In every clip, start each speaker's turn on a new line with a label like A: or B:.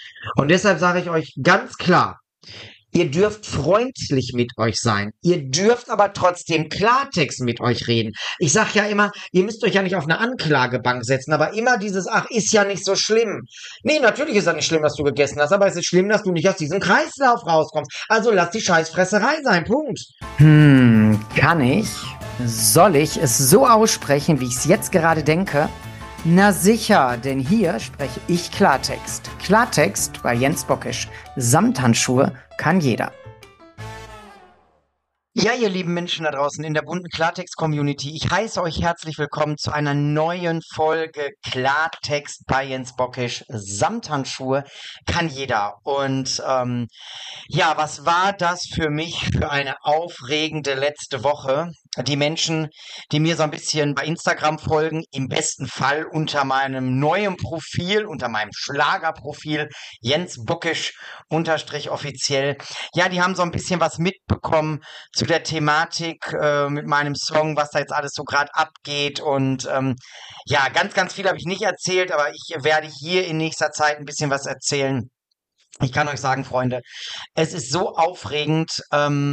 A: Und deshalb sage ich euch ganz klar, ihr dürft freundlich mit euch sein. Ihr dürft aber trotzdem Klartext mit euch reden. Ich sage ja immer, ihr müsst euch ja nicht auf eine Anklagebank setzen, aber immer dieses, ach, ist ja nicht so schlimm. Nee, natürlich ist das nicht schlimm, dass du gegessen hast, aber es ist schlimm, dass du nicht aus diesem Kreislauf rauskommst. Also lass die Scheißfresserei sein, Punkt.
B: Kann ich? Soll ich es so aussprechen, wie ich es jetzt gerade denke? Na sicher, denn hier spreche ich Klartext. Klartext bei Jens Bockisch. Samthandschuhe kann jeder.
A: Ja, ihr lieben Menschen da draußen in der bunten Klartext-Community, ich heiße euch herzlich willkommen zu einer neuen Folge Klartext bei Jens Bockisch. Samthandschuhe kann jeder. Und ja, was war das für mich für eine aufregende letzte Woche? Die Menschen, die mir so ein bisschen bei Instagram folgen, im besten Fall unter meinem neuen Profil, unter meinem Schlagerprofil, Jens Bockisch unterstrich offiziell. Ja, die haben so ein bisschen was mitbekommen zu der Thematik mit meinem Song, was da jetzt alles so gerade abgeht. Und ja, ganz, ganz viel habe ich nicht erzählt, aber ich werde hier in nächster Zeit ein bisschen was erzählen. Ich kann euch sagen, Freunde, es ist so aufregend,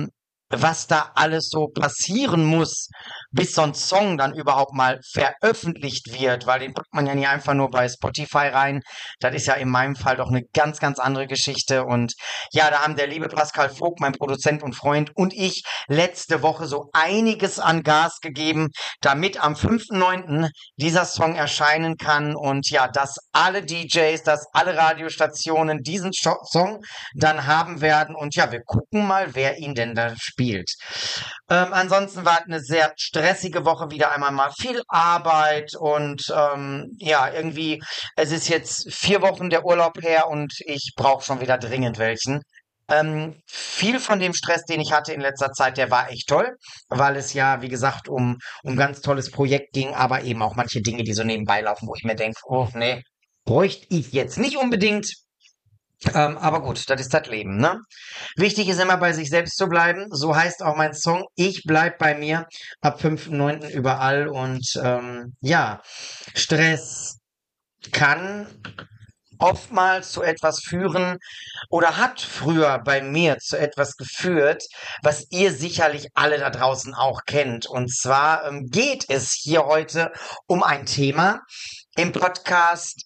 A: was da alles so passieren muss, bis so ein Song dann überhaupt mal veröffentlicht wird, weil den packt man ja nicht einfach nur bei Spotify rein. Das ist ja in meinem Fall doch eine ganz, ganz andere Geschichte. Und ja, da haben der liebe Pascal Vogt, mein Produzent und Freund, und ich letzte Woche so einiges an Gas gegeben, damit am 5.9. dieser Song erscheinen kann. Und ja, dass alle DJs, dass alle Radiostationen diesen Song dann haben werden. Und ja, wir gucken mal, wer ihn denn da spielt. Ansonsten war es eine sehr stressige Woche, wieder einmal mal viel Arbeit und ja, irgendwie, es ist jetzt 4 Wochen der Urlaub her und ich brauche schon wieder dringend welchen. Viel von dem Stress, den ich hatte in letzter Zeit, der war echt toll, weil es ja, wie gesagt, um ein ganz tolles Projekt ging, aber eben auch manche Dinge, die so nebenbei laufen, wo ich mir denke, oh nee, bräuchte ich jetzt nicht unbedingt. Aber gut, das ist das Leben, ne? Wichtig ist immer bei sich selbst zu bleiben. So heißt auch mein Song. Ich bleib bei mir ab 5.9. überall. Und ja, Stress kann oftmals zu etwas führen oder hat früher bei mir zu etwas geführt, was ihr sicherlich alle da draußen auch kennt. Und zwar geht es hier heute um ein Thema im Podcast.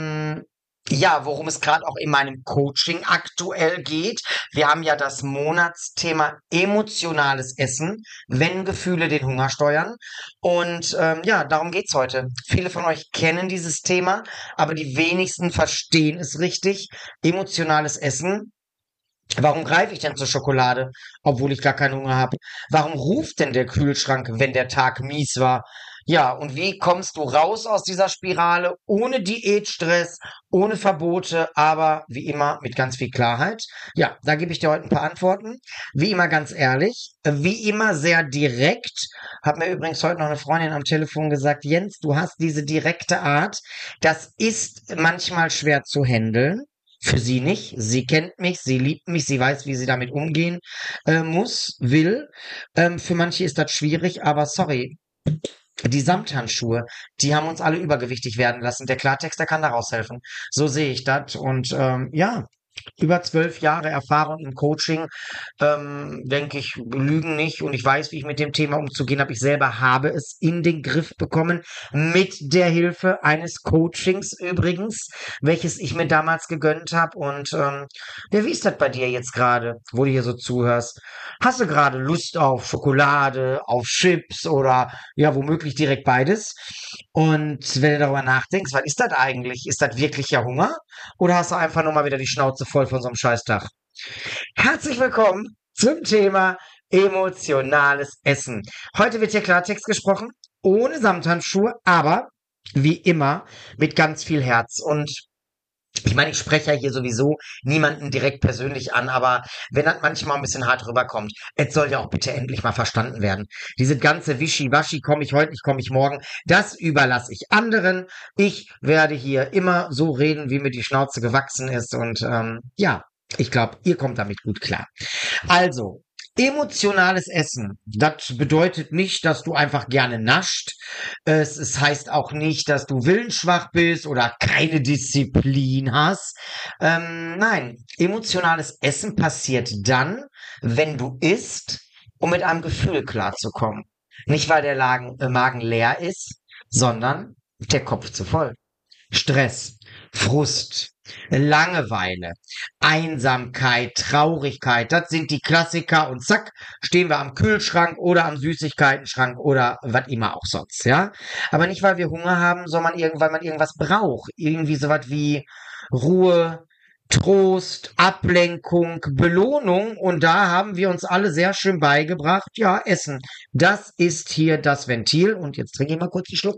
A: Ja, worum es gerade auch in meinem Coaching aktuell geht. Wir haben ja das Monatsthema emotionales Essen, wenn Gefühle den Hunger steuern. Und ja, darum geht's heute. Viele von euch kennen dieses Thema, aber die wenigsten verstehen es richtig. Emotionales Essen. Warum greife ich denn zur Schokolade, obwohl ich gar keinen Hunger habe? Warum ruft denn der Kühlschrank, wenn der Tag mies war? Ja, und wie kommst du raus aus dieser Spirale ohne Diätstress, ohne Verbote, aber wie immer mit ganz viel Klarheit? Ja, da gebe ich dir heute ein paar Antworten. Wie immer ganz ehrlich, wie immer sehr direkt. Hat mir übrigens heute noch eine Freundin am Telefon gesagt, Jens, du hast diese direkte Art. Das ist manchmal schwer zu handeln. Für sie nicht. Sie kennt mich, sie liebt mich, sie weiß, wie sie damit umgehen muss, will. Für manche ist das schwierig, aber sorry. Die Samthandschuhe, die haben uns alle übergewichtig werden lassen. Der Klartext, der kann da raushelfen. So sehe ich das. Und ja, über 12 Jahre Erfahrung im Coaching, denke ich, lügen nicht. Und ich weiß, wie ich mit dem Thema umzugehen habe. Ich selber habe es in den Griff bekommen, mit der Hilfe eines Coachings übrigens, welches ich mir damals gegönnt habe. Und ja, wie ist das bei dir jetzt gerade, wo du hier so zuhörst? Hast du gerade Lust auf Schokolade, auf Chips oder ja, womöglich direkt beides? Und wenn du darüber nachdenkst, was ist das eigentlich? Ist das wirklicher Hunger? Oder hast du einfach nur mal wieder die Schnauze voll von so einem Scheißtag? Herzlich willkommen zum Thema emotionales Essen. Heute wird hier Klartext gesprochen, ohne Samthandschuhe, aber wie immer mit ganz viel Herz. Und ich meine, ich spreche ja hier sowieso niemanden direkt persönlich an, aber wenn das manchmal ein bisschen hart rüberkommt, es soll ja auch bitte endlich mal verstanden werden. Diese ganze Wischiwaschi, komme ich heute nicht, komme ich morgen, das überlasse ich anderen. Ich werde hier immer so reden, wie mir die Schnauze gewachsen ist und ja, ich glaube, ihr kommt damit gut klar. Also, Emotionales Essen, das bedeutet nicht, dass du einfach gerne nascht. Es heißt auch nicht, dass du willensschwach bist oder keine Disziplin hast. Nein, emotionales Essen passiert dann, wenn du isst, um mit einem Gefühl klarzukommen. Nicht, weil der Magen leer ist, sondern der Kopf zu voll. Stress, Frust, Langeweile, Einsamkeit, Traurigkeit, das sind die Klassiker und zack, stehen wir am Kühlschrank oder am Süßigkeitenschrank oder was immer auch sonst, ja? Aber nicht, weil wir Hunger haben, sondern weil man irgendwas braucht. Irgendwie sowas wie Ruhe, Trost, Ablenkung, Belohnung und da haben wir uns alle sehr schön beigebracht, ja, Essen. Das ist hier das Ventil und jetzt trinke ich mal kurz einen Schluck.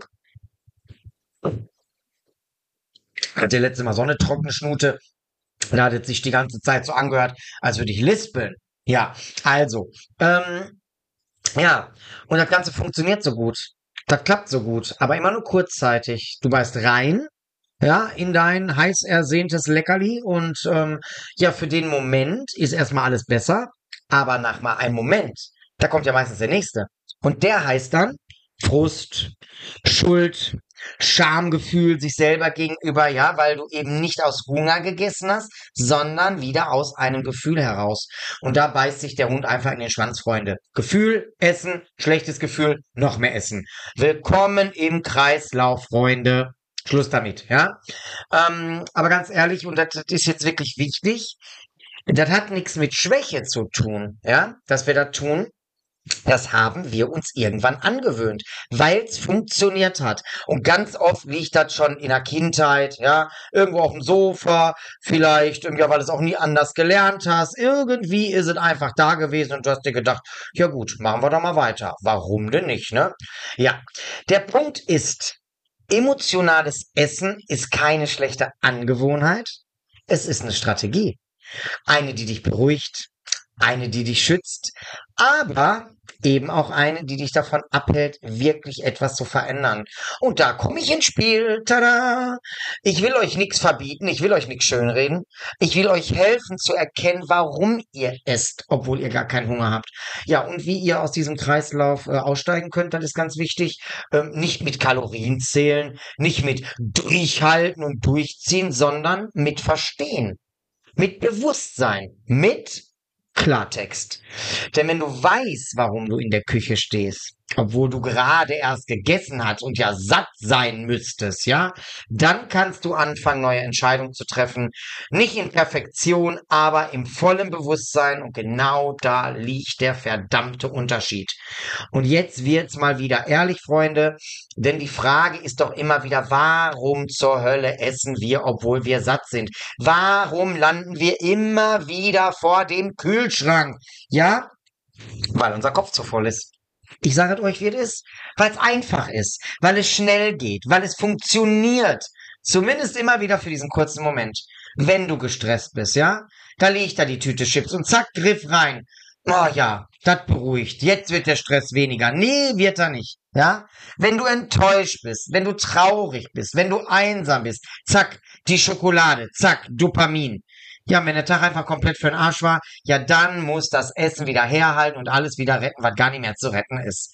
A: Hatte letztes Mal so eine trockene Schnute. Da hat es sich die ganze Zeit so angehört, als würde ich lispeln. Ja, also, ja, und das Ganze funktioniert so gut. Das klappt so gut, aber immer nur kurzzeitig. Du beißt rein, ja, in dein heiß ersehntes Leckerli und ja, für den Moment ist erstmal alles besser, aber nach mal einem Moment, da kommt ja meistens der nächste. Und der heißt dann Frust, Schuld, Schamgefühl sich selber gegenüber, ja, weil du eben nicht aus Hunger gegessen hast, sondern wieder aus einem Gefühl heraus. Und da beißt sich der Hund einfach in den Schwanz, Freunde. Gefühl, Essen, schlechtes Gefühl, noch mehr Essen. Willkommen im Kreislauf, Freunde. Schluss damit, ja. Aber ganz ehrlich, und das ist jetzt wirklich wichtig, das hat nichts mit Schwäche zu tun, ja, dass wir das tun. Das haben wir uns irgendwann angewöhnt, weil es funktioniert hat. Und ganz oft liegt das schon in der Kindheit, ja, irgendwo auf dem Sofa, vielleicht, irgendwie, weil du es auch nie anders gelernt hast. Irgendwie ist es einfach da gewesen und du hast dir gedacht, ja gut, machen wir doch mal weiter. Warum denn nicht, ne? Ja, der Punkt ist, emotionales Essen ist keine schlechte Angewohnheit. Es ist eine Strategie. Eine, die dich beruhigt, eine, die dich schützt, aber eben auch eine, die dich davon abhält, wirklich etwas zu verändern. Und da komme ich ins Spiel. Tada! Ich will euch nichts verbieten, ich will euch nichts schönreden. Ich will euch helfen zu erkennen, warum ihr esst, obwohl ihr gar keinen Hunger habt. Ja, und wie ihr aus diesem Kreislauf aussteigen könnt, das ist ganz wichtig. Nicht mit Kalorien zählen, nicht mit durchhalten und durchziehen, sondern mit Verstehen. Mit Bewusstsein, mit Klartext. Denn wenn du weißt, warum du in der Küche stehst, obwohl du gerade erst gegessen hast und ja satt sein müsstest, ja, dann kannst du anfangen, neue Entscheidungen zu treffen. Nicht in Perfektion, aber im vollen Bewusstsein und genau da liegt der verdammte Unterschied. Und jetzt wird's mal wieder ehrlich, Freunde, denn die Frage ist doch immer wieder, warum zur Hölle essen wir, obwohl wir satt sind? Warum landen wir immer wieder vor dem Kühlschrank? Ja, weil unser Kopf zu voll ist. Ich sage es euch, wie es ist, weil es einfach ist, weil es schnell geht, weil es funktioniert. Zumindest immer wieder für diesen kurzen Moment. Wenn du gestresst bist, ja, da liegt da die Tüte Chips und zack, Griff rein. Oh ja, das beruhigt. Jetzt wird der Stress weniger. Nee, wird er nicht. Ja? Wenn du enttäuscht bist, wenn du traurig bist, wenn du einsam bist, zack, die Schokolade, zack, Dopamin. Ja, wenn der Tag einfach komplett für den Arsch war, ja, dann muss das Essen wieder herhalten und alles wieder retten, was gar nicht mehr zu retten ist.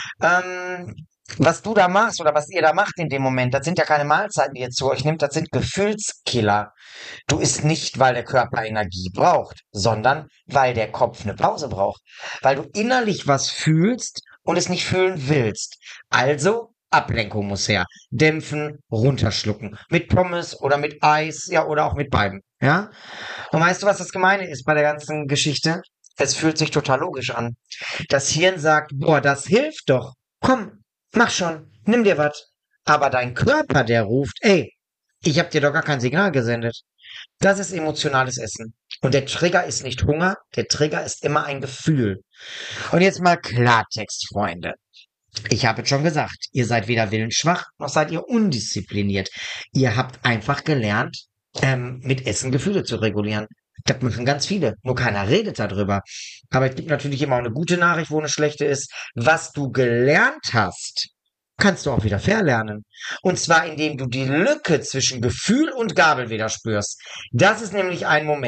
A: Was du da machst oder was ihr da macht in dem Moment, das sind ja keine Mahlzeiten, die ihr zu euch nimmt, das sind Gefühlskiller. Du isst nicht, weil der Körper Energie braucht, sondern weil der Kopf eine Pause braucht. Weil du innerlich was fühlst und es nicht fühlen willst. Also Ablenkung muss her. Dämpfen, runterschlucken. Mit Pommes oder mit Eis, ja, oder auch mit beiden. Ja? Und weißt du, was das Gemeine ist bei der ganzen Geschichte? Es fühlt sich total logisch an. Das Hirn sagt, boah, das hilft doch. Komm, mach schon, nimm dir was. Aber dein Körper, der ruft, ey, ich hab dir doch gar kein Signal gesendet. Das ist emotionales Essen. Und der Trigger ist nicht Hunger, der Trigger ist immer ein Gefühl. Und jetzt mal Klartext, Freunde. Ich habe es schon gesagt, ihr seid weder willensschwach, noch seid ihr undiszipliniert. Ihr habt einfach gelernt, mit Essen Gefühle zu regulieren. Das müssen ganz viele, nur keiner redet darüber. Aber es gibt natürlich immer auch eine gute Nachricht, wo eine schlechte ist. Was du gelernt hast, kannst du auch wieder verlernen. Und zwar, indem du die Lücke zwischen Gefühl und Gabel wieder spürst. Das ist nämlich ein Moment.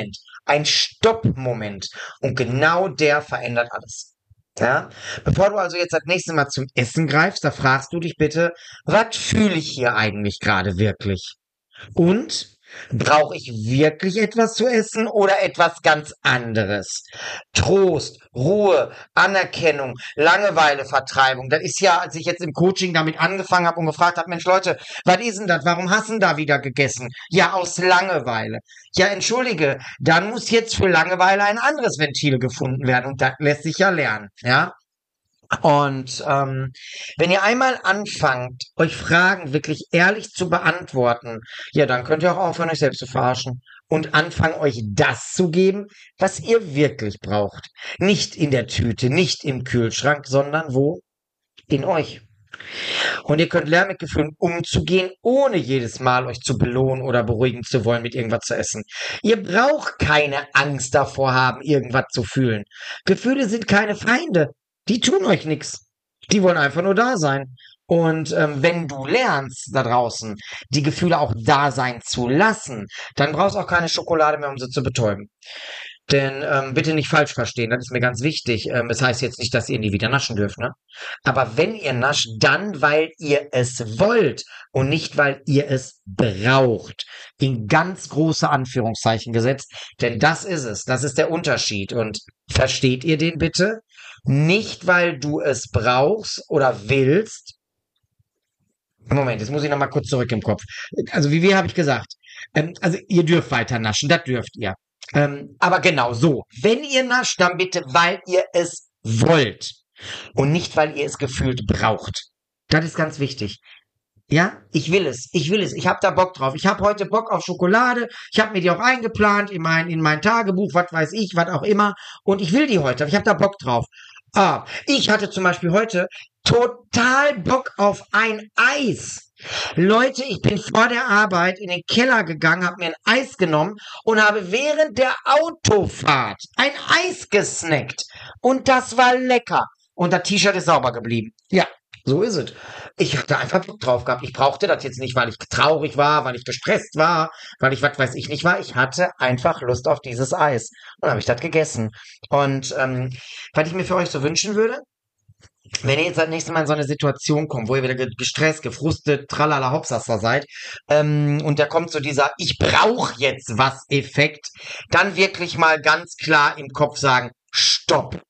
A: ein Stoppmoment. Und genau der verändert alles. Ja? Bevor du also jetzt das nächste Mal zum Essen greifst, da fragst du dich bitte, was fühle ich hier eigentlich gerade wirklich? Und brauche ich wirklich etwas zu essen oder etwas ganz anderes? Trost, Ruhe, Anerkennung, Langeweile, Vertreibung. Das ist ja, als ich jetzt im Coaching damit angefangen habe und gefragt habe, Mensch Leute, was ist denn das? Warum hast du denn da wieder gegessen? Ja, aus Langeweile. Ja, entschuldige, dann muss jetzt für Langeweile ein anderes Ventil gefunden werden und das lässt sich ja lernen, ja? Und wenn ihr einmal anfangt, euch Fragen wirklich ehrlich zu beantworten, ja, dann könnt ihr auch aufhören, euch selbst zu verarschen und anfangen, euch das zu geben, was ihr wirklich braucht. Nicht in der Tüte, nicht im Kühlschrank, sondern wo? In euch. Und ihr könnt lernen, mit Gefühlen umzugehen, ohne jedes Mal euch zu belohnen oder beruhigen zu wollen, mit irgendwas zu essen. Ihr braucht keine Angst davor haben, irgendwas zu fühlen. Gefühle sind keine Feinde. Die tun euch nichts. Die wollen einfach nur da sein. Und wenn du lernst da draußen, die Gefühle auch da sein zu lassen, dann brauchst du auch keine Schokolade mehr, um sie zu betäuben. Denn bitte nicht falsch verstehen, das ist mir ganz wichtig. Es heißt jetzt nicht, dass ihr nie wieder naschen dürft, ne? Aber wenn ihr nascht, dann, weil ihr es wollt und nicht, weil ihr es braucht. In ganz große Anführungszeichen gesetzt. Denn das ist es. Das ist der Unterschied. Und versteht ihr den bitte? Nicht, weil du es brauchst oder willst. Moment, jetzt muss ich noch mal kurz zurück im Kopf. Also wie habe ich gesagt? Also ihr dürft weiter naschen, das dürft ihr. Aber genau so. Wenn ihr nascht, dann bitte, weil ihr es wollt und nicht, weil ihr es gefühlt braucht. Das ist ganz wichtig. Ja, ich will es, ich will es, ich habe da Bock drauf. Ich habe heute Bock auf Schokolade. Ich habe mir die auch eingeplant in mein Tagebuch, was weiß ich, was auch immer. Und ich will die heute. Ich habe da Bock drauf. Ah, ich hatte zum Beispiel heute total Bock auf ein Eis. Leute, ich bin vor der Arbeit in den Keller gegangen, habe mir ein Eis genommen und habe während der Autofahrt ein Eis gesnackt. Und das war lecker. Und das T-Shirt ist sauber geblieben. Ja, so ist es. Ich hatte einfach Bock drauf gehabt. Ich brauchte das jetzt nicht, weil ich traurig war, weil ich gestresst war, weil ich was weiß ich nicht war. Ich hatte einfach Lust auf dieses Eis. Und dann habe ich das gegessen. Und was ich mir für euch so wünschen würde, wenn ihr jetzt das nächste Mal in so eine Situation kommt, wo ihr wieder gestresst, gefrustet, tralala, hopsasa seid, und da kommt so dieser Ich brauche jetzt was Effekt, dann wirklich mal ganz klar im Kopf sagen, Stopp.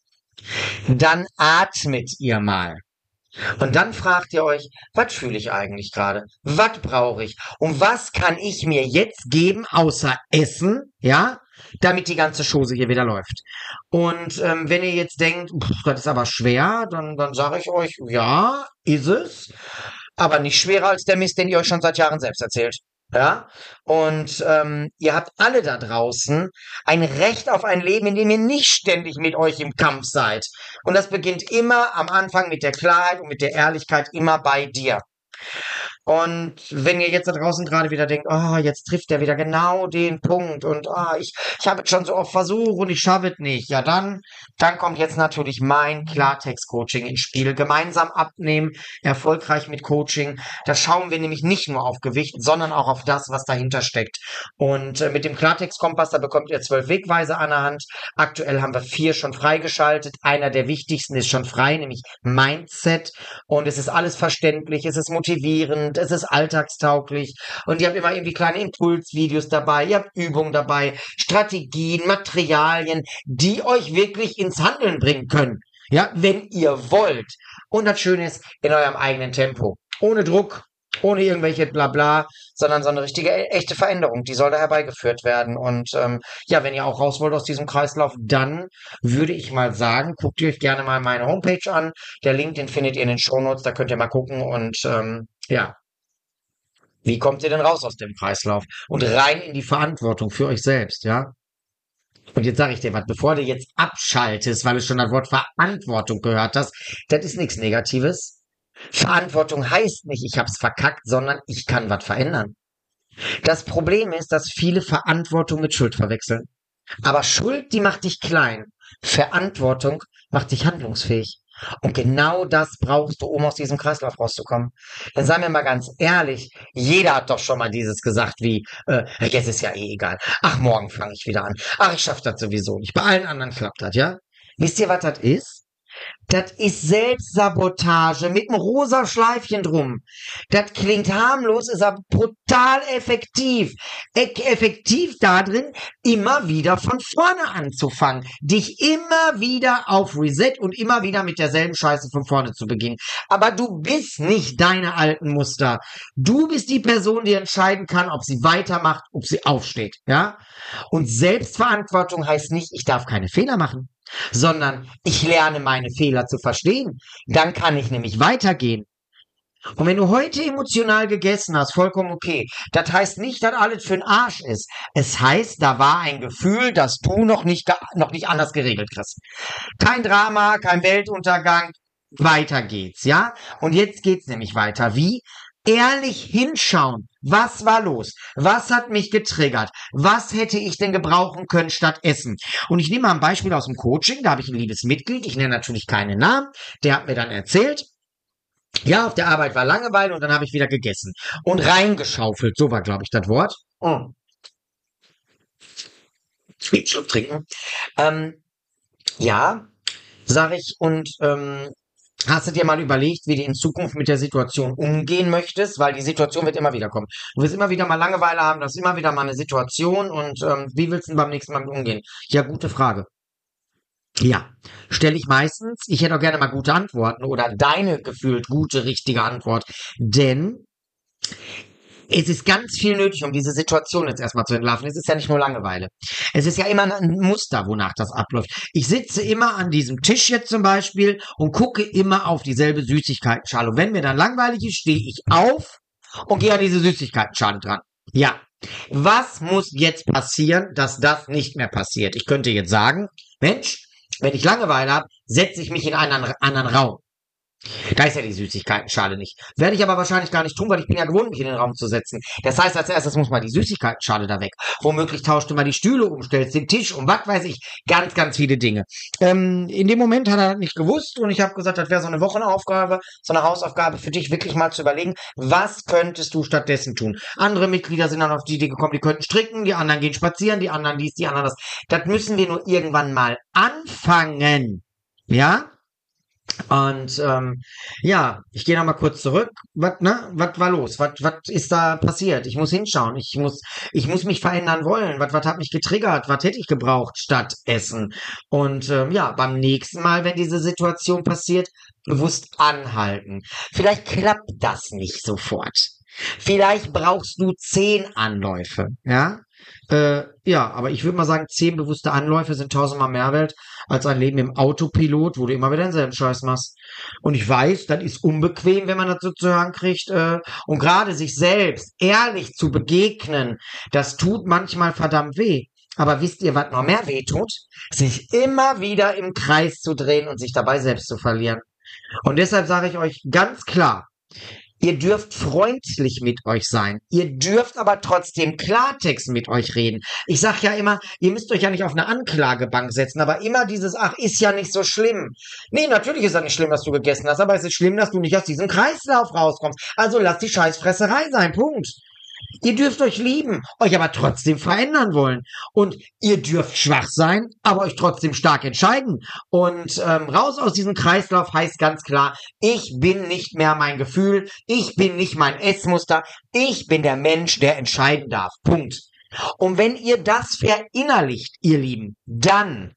A: Dann atmet ihr mal. Und dann fragt ihr euch, was fühle ich eigentlich gerade? Was brauche ich? Und was kann ich mir jetzt geben, außer Essen, ja, damit die ganze Chose hier wieder läuft? Und wenn ihr jetzt denkt, das ist aber schwer, dann sage ich euch, ja, ist es, aber nicht schwerer als der Mist, den ihr euch schon seit Jahren selbst erzählt. Ja, und ihr habt alle da draußen ein Recht auf ein Leben, in dem ihr nicht ständig mit euch im Kampf seid. Und das beginnt immer am Anfang mit der Klarheit und mit der Ehrlichkeit immer bei dir. Und wenn ihr jetzt da draußen gerade wieder denkt, oh, jetzt trifft er wieder genau den Punkt und oh, ich habe es schon so oft versucht und ich schaffe es nicht, ja dann kommt jetzt natürlich mein Klartext-Coaching ins Spiel. Gemeinsam abnehmen, erfolgreich mit Coaching. Da schauen wir nämlich nicht nur auf Gewicht, sondern auch auf das, was dahinter steckt. Und mit dem Klartext-Kompass, da bekommt ihr 12 Wegweiser an der Hand. Aktuell haben wir 4 schon freigeschaltet. Einer der wichtigsten ist schon frei, nämlich Mindset. Und es ist alles verständlich, es ist motivierend, es ist alltagstauglich und ihr habt immer irgendwie kleine Impulsvideos dabei, ihr habt Übungen dabei, Strategien, Materialien, die euch wirklich ins Handeln bringen können. Ja, wenn ihr wollt. Und das Schöne ist, in eurem eigenen Tempo. Ohne Druck, ohne irgendwelche Blabla, sondern so eine richtige, echte Veränderung, die soll da herbeigeführt werden. Und ja, wenn ihr auch raus wollt aus diesem Kreislauf, dann würde ich mal sagen, guckt ihr euch gerne mal meine Homepage an. Der Link, den findet ihr in den Shownotes, da könnt ihr mal gucken und ja. Wie kommt ihr denn raus aus dem Kreislauf? Und rein in die Verantwortung für euch selbst, ja? Und jetzt sage ich dir was, bevor du jetzt abschaltest, weil du schon das Wort Verantwortung gehört hast, das ist nichts Negatives. Verantwortung heißt nicht, ich hab's verkackt, sondern ich kann was verändern. Das Problem ist, dass viele Verantwortung mit Schuld verwechseln. Aber Schuld, die macht dich klein. Verantwortung macht dich handlungsfähig. Und genau das brauchst du, um aus diesem Kreislauf rauszukommen. Dann sei mir mal ganz ehrlich, jeder hat doch schon mal dieses gesagt wie, jetzt ist ja eh egal. Ach, morgen fange ich wieder an. Ach, ich schaffe das sowieso nicht. Bei allen anderen klappt das, ja? Wisst ihr, was das ist? Das ist Selbstsabotage mit einem rosa Schleifchen drum. Das klingt harmlos, ist aber brutal effektiv. Effektiv darin, immer wieder von vorne anzufangen. Dich immer wieder auf Reset und immer wieder mit derselben Scheiße von vorne zu beginnen. Aber du bist nicht deine alten Muster. Du bist die Person, die entscheiden kann, ob sie weitermacht, ob sie aufsteht. Ja? Und Selbstverantwortung heißt nicht, ich darf keine Fehler machen, sondern ich lerne meine Fehler zu verstehen. Dann kann ich nämlich weitergehen. Und wenn du heute emotional gegessen hast, vollkommen okay. Das heißt nicht, dass alles für den Arsch ist. Es heißt, da war ein Gefühl, das du noch nicht anders geregelt kriegst. Kein Drama, kein Weltuntergang. Weiter geht's, ja? Und jetzt geht's nämlich weiter. Wie? Ehrlich hinschauen. Was war los? Was hat mich getriggert? Was hätte ich denn gebrauchen können statt Essen? Und ich nehme mal ein Beispiel aus dem Coaching. Da habe ich ein liebes Mitglied. Ich nenne natürlich keinen Namen. Der hat mir dann erzählt, ja, auf der Arbeit war Langeweile und dann habe ich wieder gegessen. Und reingeschaufelt. So war, glaube ich, das Wort. Oh. Schluck trinken. Ja, sage ich. Und hast du dir mal überlegt, wie du in Zukunft mit der Situation umgehen möchtest? Weil die Situation wird immer wieder kommen. Du wirst immer wieder mal Langeweile haben, das ist immer wieder mal eine Situation und wie willst du beim nächsten Mal mit umgehen? Ja, gute Frage. Ja, stelle ich meistens. Ich hätte auch gerne mal gute Antworten oder deine gefühlt gute, richtige Antwort. Denn es ist ganz viel nötig, um diese Situation jetzt erstmal zu entlarven. Es ist ja nicht nur Langeweile. Es ist ja immer ein Muster, wonach das abläuft. Ich sitze immer an diesem Tisch jetzt zum Beispiel und gucke immer auf dieselbe Süßigkeitenschale. Und wenn mir dann langweilig ist, stehe ich auf und gehe an diese Süßigkeitenschale dran. Ja. Was muss jetzt passieren, dass das nicht mehr passiert? Ich könnte jetzt sagen, Mensch, wenn ich Langeweile habe, setze ich mich in einen anderen Raum. Da ist ja die Süßigkeitenschale nicht. Werde ich aber wahrscheinlich gar nicht tun, weil ich bin ja gewohnt, mich in den Raum zu setzen. Das heißt, als erstes muss mal die Süßigkeitenschale da weg. Womöglich tauscht du mal die Stühle um, stellst den Tisch um, was weiß ich. Ganz, ganz viele Dinge. In dem Moment hat er nicht gewusst und ich habe gesagt, das wäre so eine Wochenaufgabe, so eine Hausaufgabe für dich, wirklich mal zu überlegen, was könntest du stattdessen tun. Andere Mitglieder sind dann auf die Idee gekommen, die könnten stricken, die anderen gehen spazieren, die anderen dies, die anderen das. Das müssen wir nur irgendwann mal anfangen. Ja? Und ja, ich gehe noch mal kurz zurück. Was war los? Was ist da passiert? Ich muss hinschauen. Ich muss mich verändern wollen. Was hat mich getriggert? Was hätte ich gebraucht statt Essen? Und ja, beim nächsten Mal, wenn diese Situation passiert, bewusst anhalten. Vielleicht klappt das nicht sofort. Vielleicht brauchst du 10 Anläufe, ja? Ja, aber ich würde mal sagen, 10 bewusste Anläufe sind 1000-mal mehr wert als ein Leben im Autopilot, wo du immer wieder denselben Scheiß machst. Und ich weiß, das ist unbequem, wenn man das so zu hören kriegt. Und gerade sich selbst ehrlich zu begegnen, das tut manchmal verdammt weh. Aber wisst ihr, was noch mehr weh tut? Sich immer wieder im Kreis zu drehen und sich dabei selbst zu verlieren. Und deshalb sage ich euch ganz klar, ihr dürft freundlich mit euch sein. Ihr dürft aber trotzdem Klartext mit euch reden. Ich sag ja immer, ihr müsst euch ja nicht auf eine Anklagebank setzen, aber immer dieses, ach, ist ja nicht so schlimm. Nee, natürlich ist das nicht schlimm, dass du gegessen hast, aber es ist schlimm, dass du nicht aus diesem Kreislauf rauskommst. Also lass die Scheißfresserei sein, Punkt. Ihr dürft euch lieben, euch aber trotzdem verändern wollen. Und ihr dürft schwach sein, aber euch trotzdem stark entscheiden. Und raus aus diesem Kreislauf heißt ganz klar, ich bin nicht mehr mein Gefühl, ich bin nicht mein Essmuster, ich bin der Mensch, der entscheiden darf. Punkt. Und wenn ihr das verinnerlicht, ihr Lieben, dann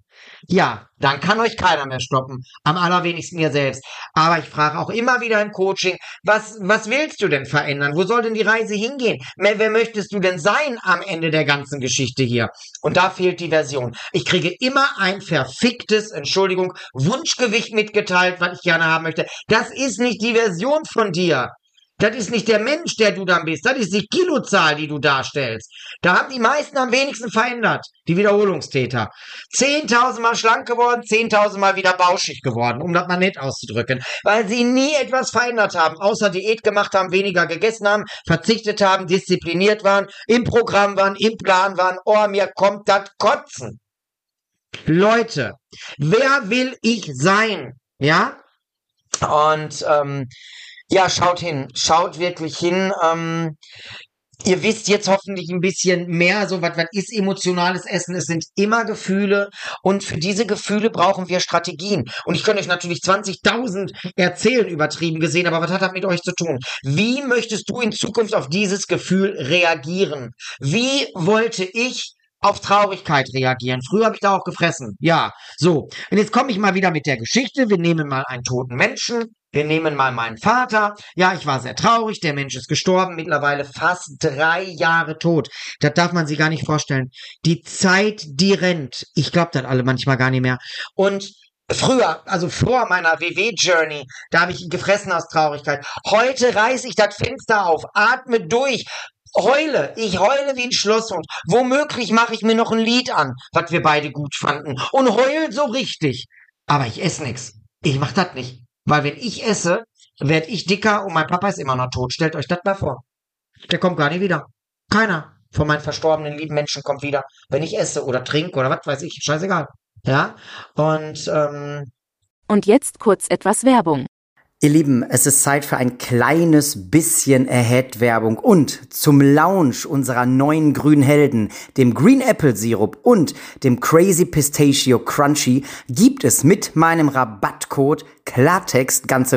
A: kann euch keiner mehr stoppen. Am allerwenigsten ihr selbst. Aber ich frage auch immer wieder im Coaching, was willst du denn verändern? Wo soll denn die Reise hingehen? Wer möchtest du denn sein am Ende der ganzen Geschichte hier? Und da fehlt die Version. Ich kriege immer ein verficktes, Wunschgewicht mitgeteilt, was ich gerne haben möchte. Das ist nicht die Version von dir. Das ist nicht der Mensch, der du dann bist. Das ist die Kilozahl, die du darstellst. Da haben die meisten am wenigsten verändert. Die Wiederholungstäter. 10.000 Mal schlank geworden, 10.000 Mal wieder bauschig geworden, um das mal nett auszudrücken. Weil sie nie etwas verändert haben, außer Diät gemacht haben, weniger gegessen haben, verzichtet haben, diszipliniert waren, im Programm waren, im Plan waren. Oh, mir kommt das Kotzen. Leute, wer will ich sein? Ja? Und ja, schaut hin, schaut wirklich hin. Ihr wisst jetzt hoffentlich ein bisschen mehr, so was ist emotionales Essen. Es sind immer Gefühle und für diese Gefühle brauchen wir Strategien. Und ich könnte euch natürlich 20.000 erzählen, übertrieben gesehen, aber was hat das mit euch zu tun? Wie möchtest du in Zukunft auf dieses Gefühl reagieren? Wie wollte ich auf Traurigkeit reagieren? Früher habe ich da auch gefressen. Ja, so. Und jetzt komme ich mal wieder mit der Geschichte. Wir nehmen mal einen toten Menschen. Wir nehmen mal meinen Vater. Ja, ich war sehr traurig. Der Mensch ist gestorben. Mittlerweile fast 3 Jahre tot. Das darf man sich gar nicht vorstellen. Die Zeit, die rennt. Ich glaube das alle manchmal gar nicht mehr. Und früher, also vor meiner WW-Journey, da habe ich gefressen aus Traurigkeit. Heute reiße ich das Fenster auf, atme durch, ich heule wie ein Schlosshund. Womöglich mache ich mir noch ein Lied an, was wir beide gut fanden. Und heul so richtig. Aber ich esse nix. Ich mach das nicht. Weil wenn ich esse, werde ich dicker und mein Papa ist immer noch tot. Stellt euch das mal vor. Der kommt gar nicht wieder. Keiner von meinen verstorbenen lieben Menschen kommt wieder. Wenn ich esse oder trinke oder was weiß ich. Scheißegal. Ja? Und,
C: Und jetzt kurz etwas Werbung.
B: Ihr Lieben, es ist Zeit für ein kleines bisschen Ahead-Werbung und zum Launch unserer neuen grünen Helden, dem Green Apple Sirup und dem Crazy Pistachio Crunchy, gibt es mit meinem Rabattcode Klartext ganze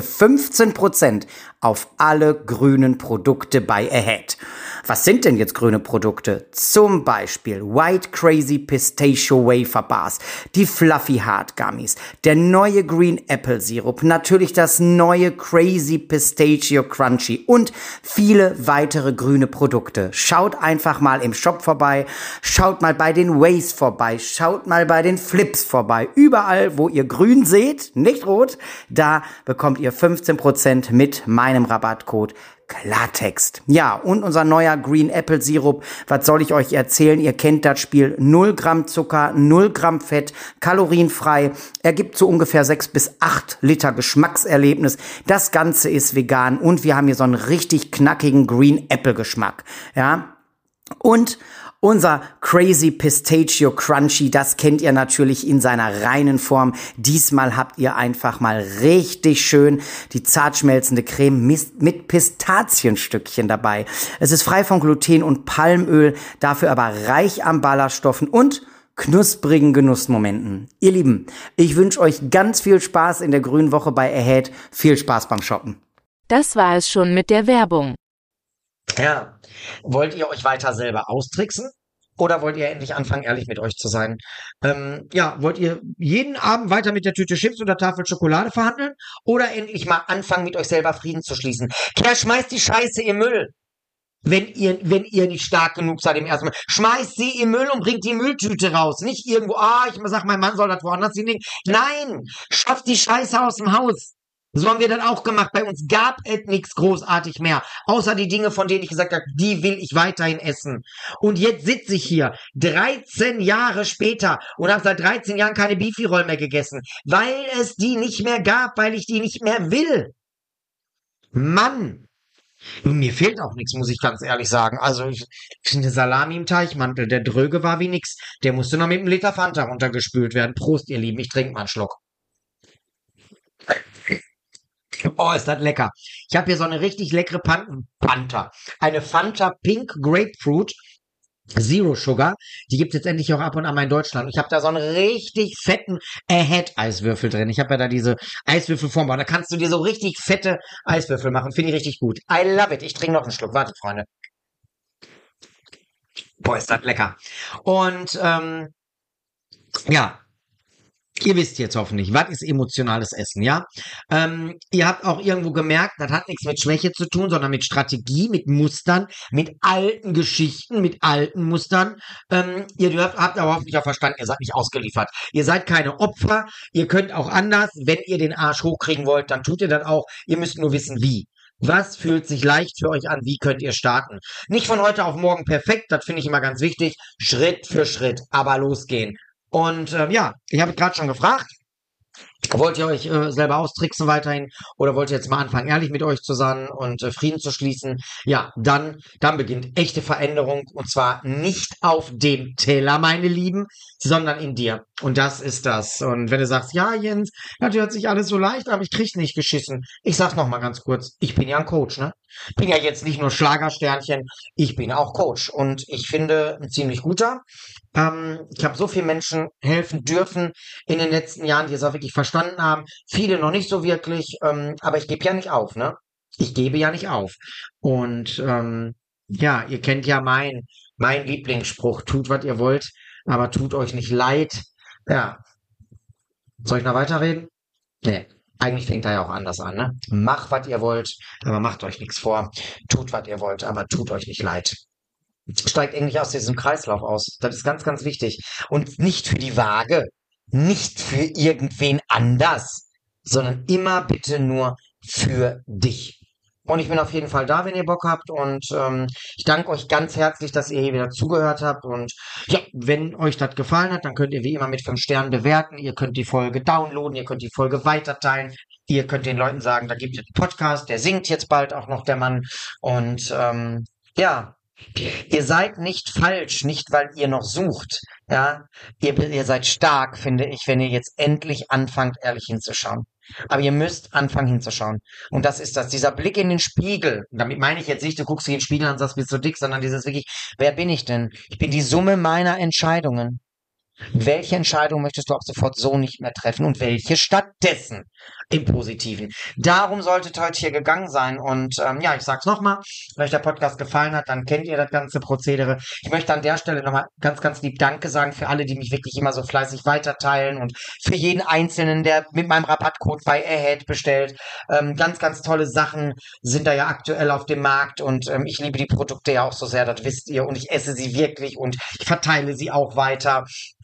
B: 15% auf alle grünen Produkte bei Ahead. Was sind denn jetzt grüne Produkte? Zum Beispiel White Crazy Pistachio Wafer Bars, die Fluffy Heart Gummies, der neue Green Apple Sirup, natürlich das neue Crazy Pistachio Crunchy und viele weitere grüne Produkte. Schaut einfach mal im Shop vorbei, schaut mal bei den Ways vorbei, schaut mal bei den Flips vorbei. Überall, wo ihr grün seht, nicht rot, da bekommt ihr 15% mit meinem Rabattcode Klartext. Ja, und unser neuer Green Apple Sirup, was soll ich euch erzählen? Ihr kennt das Spiel, 0 Gramm Zucker, 0 Gramm Fett, kalorienfrei. Er gibt so ungefähr 6 bis 8 Liter Geschmackserlebnis. Das Ganze ist vegan und wir haben hier so einen richtig knackigen Green Apple Geschmack. Ja, und unser Crazy Pistachio Crunchy, das kennt ihr natürlich in seiner reinen Form. Diesmal habt ihr einfach mal richtig schön die zart schmelzende Creme mit Pistazienstückchen dabei. Es ist frei von Gluten und Palmöl, dafür aber reich an Ballaststoffen und knusprigen Genussmomenten. Ihr Lieben, ich wünsche euch ganz viel Spaß in der grünen Woche bei Ahead. Viel Spaß beim Shoppen.
C: Das war es schon mit der Werbung.
A: ja, wollt ihr euch weiter selber austricksen? Oder wollt ihr endlich anfangen, ehrlich mit euch zu sein? Ja, wollt ihr jeden Abend weiter mit der Tüte Chips oder Tafel Schokolade verhandeln? Oder endlich mal anfangen, mit euch selber Frieden zu schließen? Kerl, schmeißt die Scheiße im Müll. Wenn ihr nicht stark genug seid im ersten Mal. Schmeißt sie im Müll und bringt die Mülltüte raus. Nicht irgendwo, ich sag, mein Mann soll das woanders hinlegen. Nein, schafft die Scheiße aus dem Haus. So haben wir das auch gemacht. Bei uns gab es nichts großartig mehr. Außer die Dinge, von denen ich gesagt habe, die will ich weiterhin essen. Und jetzt sitze ich hier, 13 Jahre später, und habe seit 13 Jahren keine Beefy-Roll mehr gegessen. Weil es die nicht mehr gab, weil ich die nicht mehr will. Mann. Und mir fehlt auch nichts, muss ich ganz ehrlich sagen. Also, eine Salami im Teichmantel, der Dröge war wie nix. Der musste noch mit einem Liter Fanta runtergespült werden. Prost, ihr Lieben, ich trinke mal einen Schluck. Oh, ist das lecker. Ich habe hier so eine richtig leckere Panta. Eine Fanta Pink Grapefruit Zero Sugar. Die gibt's jetzt endlich auch ab und an mal in Deutschland. Ich habe da so einen richtig fetten Ahead-Eiswürfel drin. Ich habe ja da diese Eiswürfelform. Da kannst du dir so richtig fette Eiswürfel machen. Finde ich richtig gut. I love it. Ich trinke noch einen Schluck. Wartet, Freunde. Boah, ist das lecker. Und ja. Ihr wisst jetzt hoffentlich, was ist emotionales Essen, ja? Ihr habt auch irgendwo gemerkt, das hat nichts mit Schwäche zu tun, sondern mit Strategie, mit Mustern, mit alten Geschichten, mit alten Mustern. Habt aber hoffentlich auch verstanden, ihr seid nicht ausgeliefert. Ihr seid keine Opfer, ihr könnt auch anders. Wenn ihr den Arsch hochkriegen wollt, dann tut ihr das auch. Ihr müsst nur wissen, wie. Was fühlt sich leicht für euch an? Wie könnt ihr starten? Nicht von heute auf morgen perfekt, das finde ich immer ganz wichtig. Schritt für Schritt, aber losgehen. Und ja, ich habe gerade schon gefragt, Wollt ihr euch selber austricksen weiterhin oder wollt ihr jetzt mal anfangen, ehrlich mit euch zu sein und Frieden zu schließen? Ja, dann beginnt echte Veränderung und zwar nicht auf dem Teller, meine Lieben, sondern in dir. Und das ist das. Und wenn du sagst, ja, Jens, das hört sich alles so leicht, aber ich krieg's nicht geschissen. Ich sag's noch mal ganz kurz, ich bin ja ein Coach, ne? Bin ja jetzt nicht nur Schlagersternchen, ich bin auch Coach und ich finde ein ziemlich guter. Ich habe so vielen Menschen helfen dürfen in den letzten Jahren, die es auch wirklich verstanden haben. Viele noch nicht so wirklich, aber ich gebe ja nicht auf, ne? Ich gebe ja nicht auf. Und ja, ihr kennt ja mein Lieblingsspruch, tut, was ihr wollt, aber tut euch nicht leid. Ja, soll ich noch weiterreden? Nee. Eigentlich fängt er ja auch anders an, ne? Macht, was ihr wollt, aber macht euch nichts vor. Tut, was ihr wollt, aber tut euch nicht leid. Steigt eigentlich aus diesem Kreislauf aus. Das ist ganz, ganz wichtig. Und nicht für die Waage, nicht für irgendwen anders, sondern immer bitte nur für dich. Und ich bin auf jeden Fall da, wenn ihr Bock habt. Und ich danke euch ganz herzlich, dass ihr hier wieder zugehört habt. Und ja, wenn euch das gefallen hat, dann könnt ihr wie immer mit 5 Sternen bewerten. Ihr könnt die Folge downloaden, ihr könnt die Folge weiterteilen. Ihr könnt den Leuten sagen, da gibt es einen Podcast, der singt jetzt bald auch noch der Mann. Und ja, ihr seid nicht falsch, nicht weil ihr noch sucht. Ja, ihr seid stark, finde ich, wenn ihr jetzt endlich anfangt, ehrlich hinzuschauen. Aber ihr müsst anfangen hinzuschauen. Und das ist das, dieser Blick in den Spiegel. Und damit meine ich jetzt nicht, du guckst dir den Spiegel an und sagst, bist du dick, sondern dieses wirklich, wer bin ich denn? Ich bin die Summe meiner Entscheidungen. Welche Entscheidung möchtest du ab sofort so nicht mehr treffen und welche stattdessen im Positiven? Darum sollte es heute hier gegangen sein. Und ja, ich sag's nochmal, wenn euch der Podcast gefallen hat, dann kennt ihr das ganze Prozedere. Ich möchte an der Stelle nochmal ganz, ganz lieb Danke sagen für alle, die mich wirklich immer so fleißig weiterteilen und für jeden Einzelnen, der mit meinem Rabattcode bei Ahead bestellt. Ganz, ganz tolle Sachen sind da ja aktuell auf dem Markt und ich liebe die Produkte ja auch so sehr, das wisst ihr. Und ich esse sie wirklich und ich verteile sie auch weiter.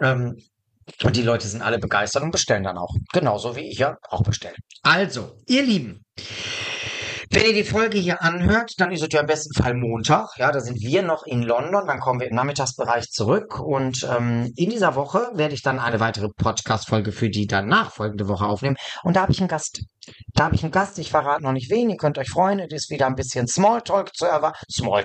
A: Und die Leute sind alle begeistert und bestellen dann auch. Genauso wie ich ja auch bestelle. Also, ihr Lieben, wenn ihr die Folge hier anhört, dann ist es ja im besten Fall Montag. Ja, da sind wir noch in London. Dann kommen wir im Nachmittagsbereich zurück. Und in dieser Woche werde ich dann eine weitere Podcast-Folge für die danach folgende Woche aufnehmen. Und da habe ich einen Gast. Ich verrate noch nicht wen, ihr könnt euch freuen, es ist wieder ein bisschen Smalltalk zu erwarten.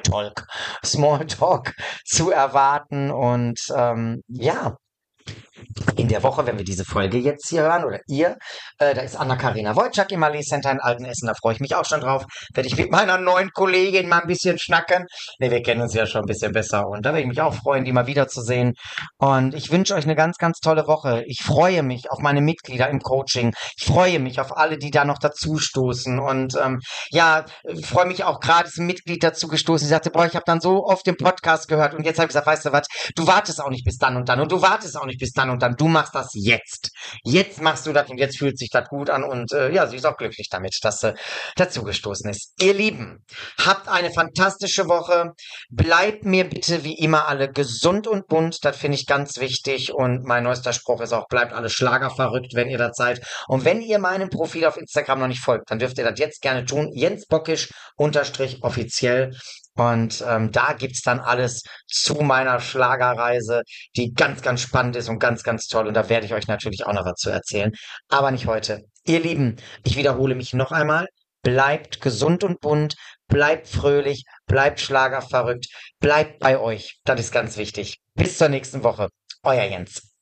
A: Smalltalk zu erwarten. Und ja, in der Woche, wenn wir diese Folge jetzt hier hören, oder ihr, da ist Anna-Karina Wojcik im Malé Center in Altenessen, da freue ich mich auch schon drauf. Werde ich mit meiner neuen Kollegin mal ein bisschen schnacken. Ne, wir kennen uns ja schon ein bisschen besser und da werde ich mich auch freuen, die mal wiederzusehen. Und ich wünsche euch eine ganz, ganz tolle Woche. Ich freue mich auf meine Mitglieder im Coaching. Ich freue mich auf alle, die da noch dazustoßen. Und ja, ich freue mich auch gerade, ist ein Mitglied dazu gestoßen, die sagte, boah, ich habe dann so oft den Podcast gehört und jetzt habe ich gesagt, weißt du was, du wartest auch nicht bis dann und du wartest auch nicht bis dann und dann, du machst das jetzt. Jetzt machst du das und jetzt fühlt sich das gut an und ja, sie ist auch glücklich damit, dass sie dazugestoßen ist. Ihr Lieben, habt eine fantastische Woche. Bleibt mir bitte wie immer alle gesund und bunt, das finde ich ganz wichtig und mein neuester Spruch ist auch, bleibt alle schlagerverrückt, wenn ihr das seid. Und wenn ihr meinem Profil auf Instagram noch nicht folgt, dann dürft ihr das jetzt gerne tun. Jens Bockisch _offiziell. Und da gibt's dann alles zu meiner Schlagerreise, die ganz, ganz spannend ist und ganz, ganz toll. Und da werde ich euch natürlich auch noch was zu erzählen. Aber nicht heute. Ihr Lieben, ich wiederhole mich noch einmal. Bleibt gesund und bunt, bleibt fröhlich, bleibt schlagerverrückt, bleibt bei euch. Das ist ganz wichtig. Bis zur nächsten Woche. Euer Jens.